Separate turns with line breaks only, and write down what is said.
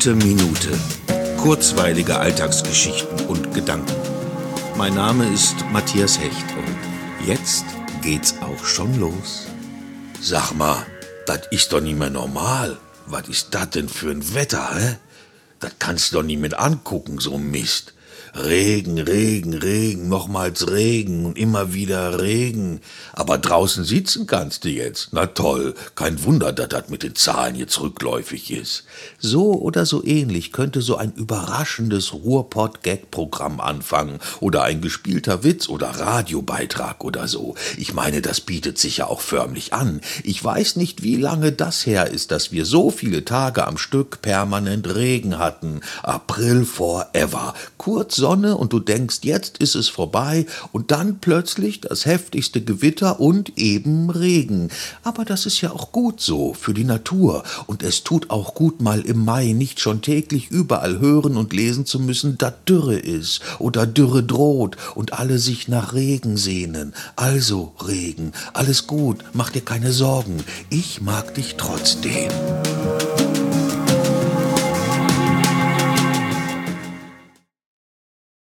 Gute Minute. Kurzweilige Alltagsgeschichten und Gedanken. Mein Name ist Matthias Hecht und jetzt geht's auch schon los.
Sag mal, das ist doch nicht mehr normal. Was ist das denn für ein Wetter, hä? Das kannst du doch nicht mit angucken, so Mist. Regen, Regen, Regen, nochmals Regen und immer wieder Regen. Aber draußen sitzen kannst du jetzt. Na toll, kein Wunder, dass das mit den Zahlen jetzt rückläufig ist.
So oder so ähnlich könnte so ein überraschendes Ruhrpott-Gag-Programm anfangen oder ein gespielter Witz oder Radiobeitrag oder so. Ich meine, das bietet sich ja auch förmlich an. Ich weiß nicht, wie lange das her ist, dass wir so viele Tage am Stück permanent Regen hatten. April forever. Kurz Sonne und du denkst, jetzt ist es vorbei und dann plötzlich das heftigste Gewitter und eben Regen. Aber das ist ja auch gut so für die Natur und es tut auch gut, mal im Mai nicht schon täglich überall hören und lesen zu müssen, dass Dürre ist oder Dürre droht und alle sich nach Regen sehnen. Also Regen, alles gut, mach dir keine Sorgen, ich mag dich trotzdem.